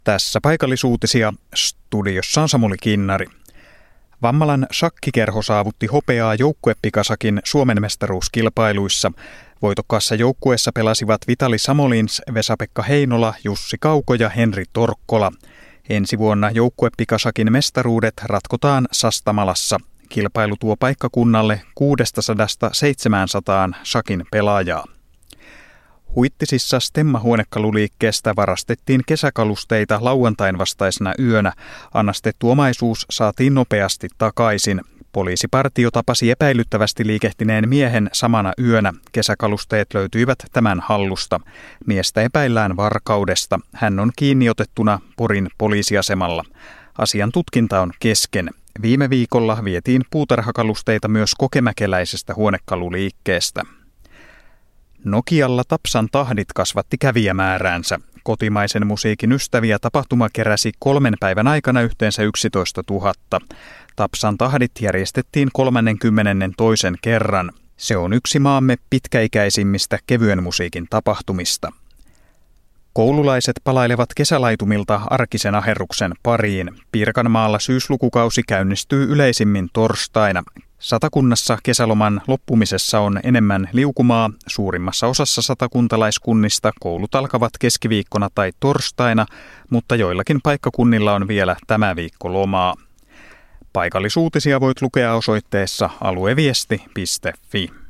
Tässä paikallisuutisia, studiossa on Samuli Kinnari. Vammalan shakkikerho saavutti hopeaa joukkuepikasakin Suomen mestaruuskilpailuissa. Voitokkaassa joukkueessa pelasivat Vitali Samolins, Vesa-Pekka Heinola, Jussi Kauko ja Henri Torkkola. Ensi vuonna joukkuepikasakin mestaruudet ratkotaan Sastamalassa. Kilpailu tuo paikkakunnalle 600–700 shakin pelaajaa. Huittisissa Stemma-huonekaluliikkeestä varastettiin kesäkalusteita lauantain vastaisena yönä. Annastettu omaisuus saatiin nopeasti takaisin. Poliisipartio tapasi epäilyttävästi liikehtineen miehen samana yönä. Kesäkalusteet löytyivät tämän hallusta. Miestä epäillään varkaudesta. Hän on kiinni otettuna Porin poliisiasemalla. Asian tutkinta on kesken. Viime viikolla vietiin puutarhakalusteita myös kokemäkeläisestä huonekaluliikkeestä. Nokialla Tapsan tahdit kasvatti kävijämääräänsä. Kotimaisen musiikin ystäviä tapahtuma keräsi 3 päivän aikana yhteensä 11 000. Tapsan tahdit järjestettiin 32. kerran. Se on yksi maamme pitkäikäisimmistä kevyen musiikin tapahtumista. Koululaiset palailevat kesälaitumilta arkisen aherruksen pariin. Pirkanmaalla syyslukukausi käynnistyy yleisimmin torstaina. Satakunnassa kesäloman loppumisessa on enemmän liukumaa. Suurimmassa osassa satakuntalaiskunnista koulut alkavat keskiviikkona tai torstaina, mutta joillakin paikkakunnilla on vielä tämä viikko lomaa. Paikallisuutisia voit lukea osoitteessa alueviesti.fi.